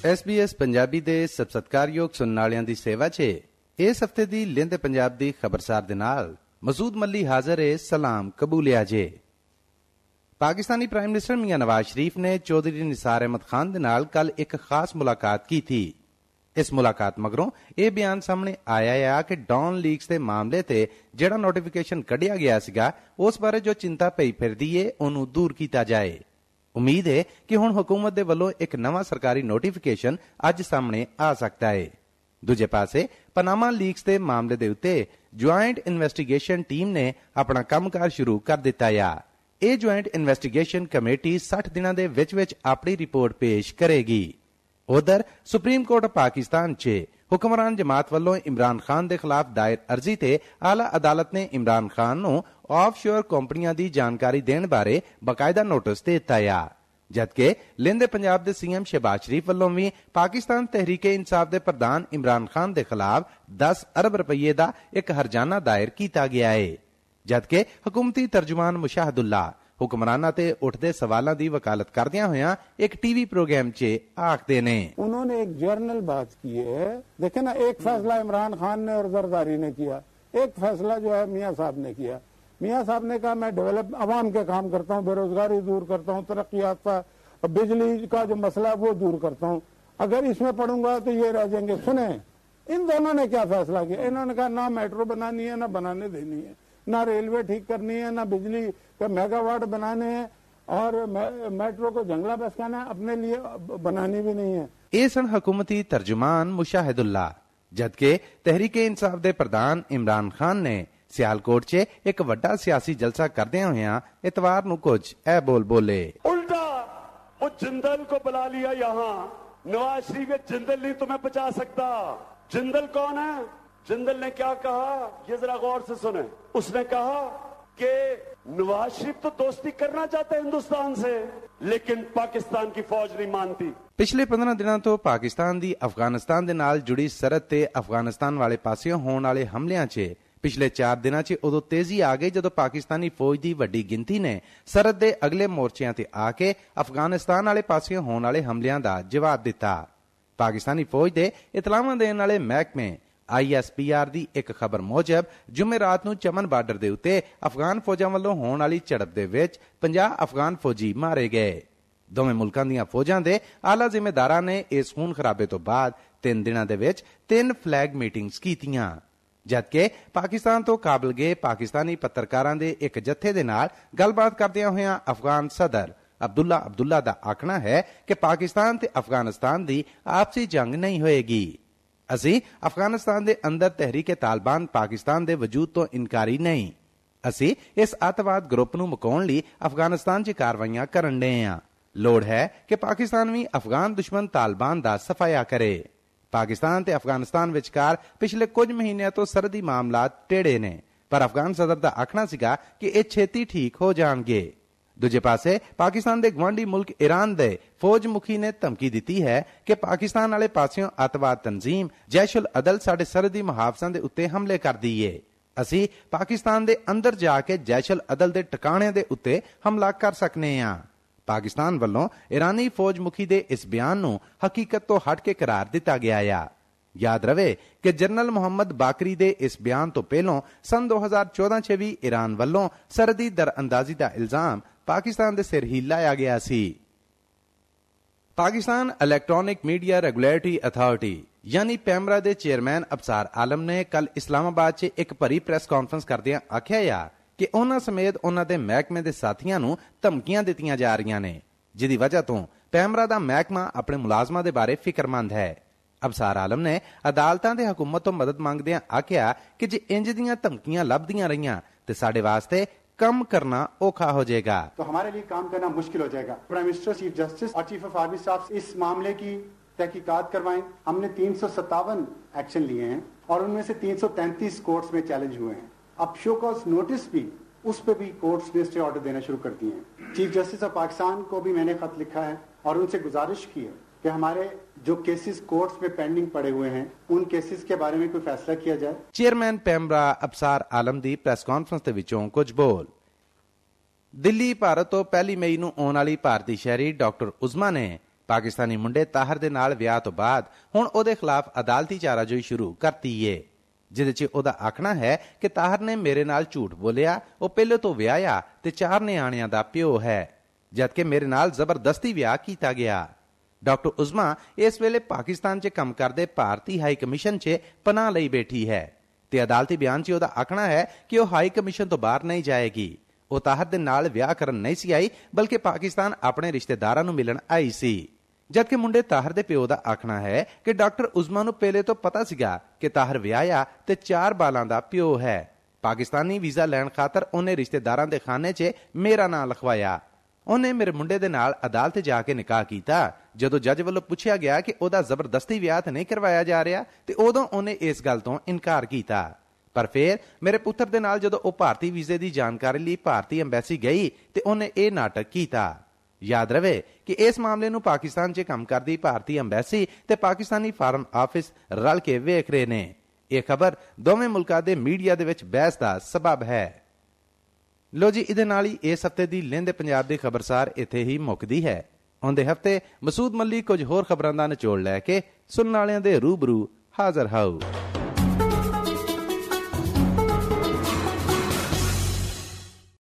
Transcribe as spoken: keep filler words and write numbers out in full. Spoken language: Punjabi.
ਐਸ ਬੀ ਐਸ ਪੰਜਾਬੀ ਦੇ ਸਭ ਸਤਿਕਾਰਯੋਗ ਸੁਣਨ ਵਾਲਿਆਂ ਦੀ ਸੇਵਾ 'ਚ ਇਸ ਹਫ਼ਤੇ ਦੀ ਲਿੰਦ ਪੰਜਾਬ ਦੀ ਖਬਰਸਾਰ ਦੇ ਨਾਲ ਮਸੂਦ ਮੱਲੀ ਹਾਜ਼ਰ ਹੈ। ਸਲਾਮ ਕਬੂਲਿਆ ਜੇ। ਪਾਕਿਸਤਾਨੀ ਪ੍ਰਾਈਮ ਮਿਨਿਸਟਰ ਮੀਆਂ ਨਵਾਜ਼ ਸ਼ਰੀਫ ਨੇ ਚੌਧਰੀ ਨਿਸਾਰ ਅਹਿਮਦ ਖਾਨ ਦੇ ਨਾਲ ਕੱਲ ਇੱਕ ਖਾਸ ਮੁਲਾਕਾਤ ਕੀ ਥੀ। ਇਸ ਮੁਲਾਕਾਤ ਮਗਰੋਂ ਇਹ ਬਿਆਨ ਸਾਹਮਣੇ ਆਇਆ ਆ ਕਿ ਡੌਨ ਲੀਕਸ ਦੇ ਮਾਮਲੇ ਤੇ ਜਿਹੜਾ ਨੋਟੀਫਿਕੇਸ਼ਨ ਕੱਢਿਆ ਗਿਆ ਸੀਗਾ ਉਸ ਬਾਰੇ ਜੋ ਚਿੰਤਾ ਪਈ ਫਿਰਦੀ ਏ ਉਹਨੂੰ ਦੂਰ ਕੀਤਾ ਜਾਏ। ਉਮੀਦ ਹੈ ਕਿ ਹੁਣ ਹੁਕੂਮਤ ਦੇ ਵੱਲੋਂ ਇੱਕ ਨਵਾਂ ਸਰਕਾਰੀ ਨੋਟੀਫਿਕੇਸ਼ਨ ਅੱਜ ਸਾਹਮਣੇ ਆ ਸਕਦਾ ਹੈ। ਦੂਜੇ ਪਾਸੇ ਪਨਾਮਾ ਲੀਕਸ ਦੇ ਮਾਮਲੇ ਦੇ ਉੱਤੇ ਜੁਆਇੰਟ ਇਨਵੈਸਟੀਗੇਸ਼ਨ ਟੀਮ ਨੇ ਆਪਣਾ ਕੰਮਕਾਰ ਸ਼ੁਰੂ ਕਰ ਦਿੱਤਾ ਆ। ਇਹ ਜੁਆਇੰਟ ਇਨਵੈਸਟੀਗੇਸ਼ਨ ਕਮੇਟੀ ਸੱਠ ਦਿਨਾਂ ਦੇ ਵਿੱਚ ਵਿੱਚ ਆਪਣੀ ਰਿਪੋਰਟ ਪੇਸ਼ ਕਰੇਗੀ। ਉਧਰ ਸੁਪਰੀਮ ਕੋਰਟ ਪਾਕਿਸਤਾਨ 'ਚ ਹੁਕਮਰਾਨ ਜਮਾਤ ਵੱਲੋਂ ਇਮਰਾਨ ਖਾਨ ਦੇ ਖਿਲਾਫ ਦਾਇਰ ਅਰਜ਼ੀ ਤੇ ਆਲਾ ਅਦਾਲਤ ਨੇ ਇਮਰਾਨ ਖਾਨ ਨੂੰ ਆਫਸ਼ੋਰ ਕੰਪਨੀਆਂ ਦੀ ਜਾਣਕਾਰੀ ਦੇਣ ਬਾਰੇ ਬਕਾਇਦਾ ਨੋਟਿਸ ਦੇ ਦਿੱਤਾ ਆ। ਜਦਕਿ ਲਿੰਦ ਪੰਜਾਬ ਦੇ ਸੀਐਮ ਸ਼ਹਿਬਾਜ਼ ਸ਼ਰੀਫ ਵੱਲੋਂ ਵੀ ਪਾਕਿਸਤਾਨ ਤਹਿਰੀਕੇ ਇਨਸਾਫ ਦੇ ਪ੍ਰਧਾਨ ਇਮਰਾਨ ਖਾਨ ਦੇ ਖਿਲਾਫ ਦਸ ਅਰਬ ਰੁਪਏ ਦਾ ਇੱਕ ਹਰਜਾਨਾ ਦਾਇਰ ਕੀਤਾ ਗਿਆ ਹੈ। ਜਦਕਿ ਹਕੂਮਤੀ ਤਰਜਮਾਨ ਮੁਸ਼ਾਹਦੁੱਲਾ ਹੁਕਮਰਾਨਾਂ ਤੇ ਉੱਠਦੇ ਸਵਾਲਾਂ ਦੀ ਵਕਾਲਤ ਕਰਦਿਆਂ ਹੋਇਆਂ ਇੱਕ टीवी प्रोग्राम चे आखते ने उन्होंने एक जर्नल बात की है। देखे ना, एक फैसला इमरान खान ने और जरदारी ने किया, एक फैसला जो है मियाँ साहब ने किया। मियाँ साहब ने कहा मैं डेवलप अवाम के काम करता हूँ, बेरोजगारी दूर करता हूँ, तरक्यात का बिजली का जो मसला वो दूर करता हूँ। अगर इसमें पढ़ूंगा तो ये रह जाएंगे। सुने, इन दोनों ने क्या फैसला किया? इन्होंने कहा ना मेट्रो बनानी है, ना बनाने देनी है, ना रेलवे ठीक करनी है, ना बिजली का मेगावाट बनाने हैं, और मेट्रो को जंगला बसाना अपने लिए बनानी भी नहीं है। ਇਹ ਸਨ ਹਕੂਮਤੀ ਤਰਜਮਾਨ ਮੁਸ਼ਾਹਿਦੁੱਲਾ। ਜਦਕਿ ਤਹਿਰੀਕੇ ਇਨਸਾਫ ਦੇ ਪ੍ਰਧਾਨ ਇਮਰਾਨ ਖਾਨ ਨੇ ਸਿਆਲਕੋਟ 'ਚ ਇੱਕ ਵੱਡਾ ਸਿਆਸੀ ਜਲਸਾ ਕਰਦਿਆਂ ਹੋਇਆਂ ਇਤਵਾਰ ਨੂੰ ਕੁਝ ਇਹ ਬੋਲ ਬੋਲੇ। उल्टा वो जिंदल को बुला लिया यहाँ। नवाज शरीफ जिंदल नहीं तुम्हें बचा सकता। जिंदल कौन है? जिंदल ने क्या कहा ये जरा गौर से सुने। उसने कहा कि नवाज शरीफ तो दोस्ती करना चाहते हैं हिंदुस्तान से, लेकिन पाकिस्तान की फौज नहीं मानती। ਪਿਛਲੇ ਪੰਦਰਾਂ ਦਿਨਾਂ ਤੋਂ ਪਾਕਿਸਤਾਨ ਦੀ ਅਫਗਾਨਿਸਤਾਨ ਦੇ ਨਾਲ ਜੁੜੀ ਸਰਹੱਦ ਤੇ ਅਫਗਾਨਿਸਤਾਨ ਵਾਲੇ ਪਾਸਿਓਂ ਹੋਣ ਵਾਲੇ ਹਮਲਿਆਂ 'ਚ ਪਿਛਲੇ ਚਾਰ ਦਿਨਾਂ 'ਚ ਉਦੋਂ ਤੇਜ਼ੀ ਆ ਗਈ ਜਦੋਂ ਪਾਕਿਸਤਾਨੀ ਫੌਜ ਦੀ ਵੱਡੀ ਗਿਣਤੀ ਨੇ ਸਰਹੱਦ ਦੇ ਅਗਲੇ ਮੋਰਚਿਆਂ ਤੇ ਆ ਕੇ ਅਫਗਾਨਿਸਤਾਨ ਵਾਲੇ ਪਾਸਿਓਂ ਹੋਣ ਵਾਲੇ ਹਮਲਿਆਂ ਦਾ ਜਵਾਬ ਦਿੱਤਾ। ਪਾਕਿਸਤਾਨੀ ਫੌਜ ਦੇ ਇਤਲਾਹਾਂ ਦੇਣ ਵਾਲੇ ਮਹਿਕਮੇ ਆਈ ਐਸ ਪੀ ਆਰ ਦੀ ਇੱਕ ਖਬਰ ਮੁਜਬ ਜੁਮੇਰਾਤ ਨੂੰ ਚਮਨ ਬਾਰਡਰ ਦੇ ਉੱਤੇ ਅਫਗਾਨ ਫੌਜਾਂ ਵੱਲੋਂ ਹੋਣ ਵਾਲੀ ਝੜਪ ਦੇ ਵਿੱਚ ਪੰਜਾਹ ਅਫਗਾਨ ਫੌਜੀ ਮਾਰੇ ਗਏ। ਦੋਵੇਂ ਮੁਲਕਾਂ ਦੀਆਂ ਫੌਜਾਂ ਦੇ ਆਲਾ ਜ਼ਿੰਮੇਦਾਰਾਂ ਨੇ ਇਸ ਖੂਨ ਖਰਾਬੇ ਤੋਂ ਬਾਅਦ ਤਿੰਨ ਦਿਨਾਂ ਦੇ ਵਿੱਚ ਤਿੰਨ ਫਲੈਗ ਮੀਟਿੰਗਸ ਕੀਤੀਆਂ। ਜਦਕਿ ਪਾਕਿਸਤਾਨ ਤੋਂ ਕਾਬਲ ਗਏ ਪਾਕਿਸਤਾਨੀ ਪੱਤਰਕਾਰਾਂ ਦੇ ਇੱਕ ਜੱਥੇ ਦੇ ਨਾਲ ਗੱਲਬਾਤ ਕਰਦਿਆਂ ਹੋਇਆਂ ਅਫਗਾਨ ਸਦਰ ਅਬਦੁੱਲਾ ਅਬਦੁੱਲਾ ਦਾ ਆਖਣਾ ਹੈ ਕਿ ਪਾਕਿਸਤਾਨ ਤੇ ਅਫਗਾਨਿਸਤਾਨ ਦੀ ਆਪਸੀ ਜੰਗ ਨਹੀਂ ਹੋਏਗੀ। ਅਸੀਂ ਅਫਗਾਨਿਸਤਾਨ ਦੇ ਅੰਦਰ ਤਹਿਰੀਕੇ ਤਾਲਿਬਾਨ ਪਾਕਿਸਤਾਨ ਦੇ ਵਜੂਦ ਤੋਂ ਇਨਕਾਰੀ ਨਹੀਂ। ਅਸੀਂ ਇਸ ਅੱਤਵਾਦ ਗਰੁੱਪ ਨੂੰ ਮੁਕਾਉਣ ਲਈ ਅਫਗਾਨਿਸਤਾਨ 'ਚ ਕਾਰਵਾਈਆਂ ਕਰਨ ਡਏ ਹਾਂ। ਲੋੜ ਹੈ ਕਿ ਪਾਕਿਸਤਾਨ ਵੀ ਅਫਗਾਨ ਦੁਸ਼ਮਣ ਤਾਲਿਬਾਨ ਦਾ ਸਫਾਇਆ ਕਰੇ। ਪਾਕਿਸਤਾਨ ਤੇ ਅਫਗਾਨਿਸਤਾਨ ਵਿਚਕਾਰ ਪਿਛਲੇ ਕੁਝ ਮਹੀਨਿਆਂ ਤੋਂ ਸਰਹੱਦੀ ਮਾਮਲਾਤ ਟੇੜੇ ਨੇ, ਪਰ ਅਫਗਾਨ ਸਦਰ ਦਾ ਆਖਣਾ ਸੀਗਾ ਕਿ ਇਹ ਛੇਤੀ ਠੀਕ ਹੋ ਜਾਣਗੇ। ਦੂਜੇ ਪਾਸੇ ਪਾਕਿਸਤਾਨ ਦੇ ਗਵਾਂਢੀ ਮੁਲਕ ਈਰਾਨ ਦੇ ਫੌਜ ਮੁਖੀ ਨੇ ਧਮਕੀ ਦਿੱਤੀ ਹੈ ਕਿ ਪਾਕਿਸਤਾਨ ਵਾਲੇ ਪਾਸਿਓਂ ਅੱਤਵਾਦ ਤਨਜ਼ੀਮ ਜੈਸ਼ ਉਲ ਅਦਲ ਸਾਡੇ ਸਰਹੱਦੀ ਮੁਹਾਫਜ਼ਾਂ ਦੇ ਉੱਤੇ ਹਮਲੇ ਕਰਦੀ ਏ। ਅਸੀਂ ਪਾਕਿਸਤਾਨ ਦੇ ਅੰਦਰ ਜਾ ਕੇ ਜੈਸ਼ ਉਲ ਅਦਲ ਦੇ ਟਿਕਾਣਿਆਂ ਦੇ ਉੱਤੇ ਹਮਲਾ ਕਰ ਸਕਨੇ ਹਾਂ। ਪਾਕਿਸਤਾਨ ਵੱਲੋਂ ਈਰਾਨੀ ਫੌਜ ਮੁਖੀ ਦੇ ਇਸ ਬਿਆਨ ਨੂੰ ਹਕੀਕਤ ਤੋਂ ਹਟ ਕੇ ਕਰਾਰ ਦਿੱਤਾ ਗਿਆ ਆ। ਯਾਦ ਰਵੇ ਕਿ ਜਨਰਲ ਮੁਹੰਮਦ ਬਾਕਰੀ ਦੇ ਇਸ ਬਿਆਨ ਤੋਂ ਪਹਿਲਾਂ ਸਨ ਦੋ ਹਜ਼ਾਰ ਚੌਦਾਂ 'ਚ ਵੀ ਈਰਾਨ ਵੱਲੋਂ ਸਰਹੱਦੀ ਦਰਅੰਦਾਜ਼ੀ ਦਾ ਇਲਜ਼ਾਮ ਪਾਕਿਸਤਾਨ ਦੇ ਸਿਰ ਹੀ ਲਾਇਆ ਗਿਆ ਸੀ। Pakistan electronic media regulatory authority ਯਾਨੀ ਪੈਮਰਾ ਦੇ ਚੇਅਰਮੈਨ ਅਬਸਾਰ ਆਲਮ ਨੇ ਕੱਲ ਇਸਲਾਮਾਬਾਦ 'ਚ ਇੱਕ ਭਰੀ ਪ੍ਰੈਸ ਕਾਨਫਰੰਸ ਕਰਦਿਆਂ ਆਖਿਆ ਆ ਕਿ ਉਹਨਾਂ ਸਮੇਤ ਉਹਨਾਂ ਦੇ ਮਹਿਕਮੇ ਦੇ ਸਾਥੀਆਂ ਨੂੰ ਧਮਕੀਆਂ ਦਿੱਤੀਆਂ ਜਾ ਰਹੀਆਂ ਨੇ, ਜਿਹਦੀ ਵਜ੍ਹਾ ਤੋਂ ਪੈਮਰਾ ਦਾ ਮਹਿਕਮਾ ਆਪਣੇ ਮੁਲਾਜ਼ਮਾਂ ਦੇ ਬਾਰੇ ਫਿਕਰਮੰਦ ਹੈ। ਅਬਸਾਰ ਆਲਮ ਨੇ ਅਦਾਲਤਾਂ ਤੇ ਹਕੂਮਤ ਤੋਂ ਮਦਦ ਮੰਗਦਿਆਂ ਆਖਿਆ ਕਿ ਜੇ ਇੰਜ ਦੀਆਂ ਧਮਕੀਆਂ ਲੱਭਦੀਆਂ ਰਹੀਆਂ ਤੇ ਸਾਡੇ ਵਾਸਤੇ कम करना औखा हो जाएगा, तो हमारे लिए काम करना मुश्किल हो जाएगा। प्राइम मिनिस्टर, चीफ जस्टिस और चीफ ऑफ आर्मी स्टाफ इस मामले की तहकीकात करवाएं। हमने तीन सौ सत्तावन एक्शन लिए हैं और उनमें से तीन सौ तैंतीस कोर्ट्स में चैलेंज हुए हैं। अब शो कॉज नोटिस भी उस पर भी कोर्ट्स ने स्टे ऑर्डर देना शुरू कर दिए हैं। चीफ जस्टिस ऑफ पाकिस्तान को भी मैंने खत लिखा है और उनसे गुजारिश की है कि हमारे जो केसेस कोर्ट्स में पेंडिंग पड़े हुए हैं उन केसेस के बारे में कोई फैसला किया जाए। चेयरमैन पैमरा अबसार आलम दी प्रेस कॉन्फ्रेंस ਦੇ ਵਿੱਚੋਂ ਕੁਝ ਬੋਲ। ਦਿੱਲੀ ਭਾਰਤ ਤੋਂ ਪਹਿਲੀ ਮਈ ਨੂੰ ਆਉਣ ਵਾਲੀ ਭਾਰਤੀ ਸ਼ਹਿਰੀ ਡਾਕਟਰ ਉਜ਼ਮਾ ਨੇ ਪਾਕਿਸਤਾਨੀ ਮੁੰਡੇ ਤਾਹਰ ਦੇ ਨਾਲ ਵਿਆਹ ਤੋਂ ਬਾਅਦ ਹੁਣ ਉਹਦੇ ਖਿਲਾਫ ਅਦਾਲਤੀ ਚਾਰਾਜੋਈ ਸ਼ੁਰੂ ਕਰਤੀ ਏ, ਜਿਹਦੇ 'ਚ ਉਹਦਾ ਆਖਣਾ ਹੈ ਕਿ ਤਾਹਰ ਨੇ ਮੇਰੇ ਨਾਲ ਝੂਠ ਬੋਲਿਆ, ਉਹ ਪਹਿਲੇ ਤੋਂ ਵਿਆਹਿਆ ਤੇ ਚਾਰ ਨਿਆਣਿਆਂ ਦਾ ਪਿਓ ਹੈ, ਜਦਕਿ ਮੇਰੇ ਨਾਲ ਜ਼ਬਰਦਸਤੀ ਵਿਆਹ ਕੀਤਾ ਗਿਆ। ਡਾਕਟਰ ਉਜ਼ਮਾ ਇਸ ਵੇਲੇ ਪਾਕਿਸਤਾਨ 'ਚ ਕੰਮ ਕਰਦੇ ਭਾਰਤੀ ਹਾਈ ਕਮਿਸ਼ਨ 'ਚ ਪਨਾਹ ਲਈ ਬੈਠੀ ਹੈ ਤੇ ਅਦਾਲਤੀ ਬਿਆਨ 'ਚ ਉਹਦਾ ਆਖਣਾ ਹੈ ਕਿ ਉਹ ਹਾਈ ਕਮਿਸ਼ਨ ਤੋਂ ਬਾਹਰ ਨਹੀਂ ਜਾਏਗੀ। ਉਹ ਤਾਹਰ ਦੇ ਨਾਲ ਵਿਆਹ ਕਰਨ ਨਹੀਂ ਸੀ ਆਈ, ਬਲਕਿ ਪਾਕਿਸਤਾਨ ਆਪਣੇ ਰਿਸ਼ਤੇਦਾਰਾਂ ਨੂੰ ਮਿਲਣ ਆਈ ਸੀ। ਜਦਕਿ ਮੁੰਡੇ ਤਾਹਰ ਦੇ ਪਿਓ ਦਾ ਆਖਣਾ ਹੈ ਕਿ ਡਾਕਟਰ ਉਜ਼ਮਾ ਨੂੰ ਪਹਿਲੇ ਤੋਂ ਪਤਾ ਸੀਗਾ ਕਿ ਤਾਹਰ ਵਿਆਹਿਆ ਤੇ ਚਾਰ ਬਾਲਾਂ ਦਾ ਪਿਓ ਹੈ। ਪਾਕਿਸਤਾਨੀ ਵੀਜ਼ਾ ਲੈਣ ਖਾਤਰ ਉਹਨੇ ਰਿਸ਼ਤੇਦਾਰਾਂ ਦੇ ਖਾਨੇ 'ਚ ਮੇਰਾ ਨਾਂ ਲਿਖਵਾਇਆ। ਉਹਨੇ ਮੇਰੇ ਮੁੰਡੇ ਦੇ ਨਾਲ ਅਦਾਲਤ ਜਾ ਕੇ ਨਿਕਾਹ ਕੀਤਾ। ਜਦੋਂ ਜੱਜ ਵੱਲੋਂ ਪੁੱਛਿਆ ਗਿਆ ਕਿ ਉਹਦਾ ਜ਼ਬਰਦਸਤੀ ਵਿਆਹ ਤਾਂ ਨਹੀਂ ਕਰਵਾਇਆ ਜਾ ਰਿਹਾ, ਤੇ ਉਦੋਂ ਉਹਨੇ ਇਸ ਗੱਲ ਤੋਂ ਇਨਕਾਰ ਕੀਤਾ। ਪਰ ਫਿਰ ਮੇਰੇ ਪੁੱਤਰ ਦੇ ਨਾਲ ਜਦੋਂ ਉਹ ਭਾਰਤੀ ਵੀਜ਼ੇ ਦੀ ਜਾਣਕਾਰੀ ਲਈ ਭਾਰਤੀ ਅੰਬੈਸੀ ਗਈ ਤੇ ਉਹਨੇ ਇਹ ਨਾਟਕ ਕੀਤਾ। ਯਾਦ ਰਵੇ ਕਿ ਇਸ ਮਾਮਲੇ ਨੂੰ ਪਾਕਿਸਤਾਨ 'ਚ ਕੰਮ ਕਰਦੀ ਭਾਰਤੀ ਅੰਬੈਸੀ ਤੇ ਪਾਕਿਸਤਾਨੀ ਫਾਰਮ ਆਫਿਸ ਰਲ ਕੇ ਵੇਖ ਰਹੇ ਨੇ। ਇਹ ਖਬਰ ਦੋਵੇਂ ਮੁਲਕਾਂ ਦੇ ਮੀਡੀਆ ਦੇ ਵਿੱਚ ਬਹਿਸ ਦਾ ਸਬਬ ਹੈ। ਲੋ ਜੀ, ਇਹਦੇ ਨਾਲ ਹੀ ਇਸ ਹਫ਼ਤੇ ਦੀ ਲਹਿੰਦੇ ਪੰਜਾਬ ਦੀ ਖਬਰਸਾਰ ਇੱਥੇ ਹੀ ਮੁੱਕਦੀ ਹੈ। ਆਉਂਦੇ ਹਫ਼ਤੇ ਮਸੂਦ ਮੱਲੀ ਕੁਝ ਹੋਰ ਖਬਰਾਂ ਦਾ ਨਿਚੋੜ ਲੈ ਕੇ ਸੁਣਨ ਵਾਲਿਆਂ ਦੇ ਰੂਬਰੂ ਹਾਜ਼ਰ ਹੋਊ।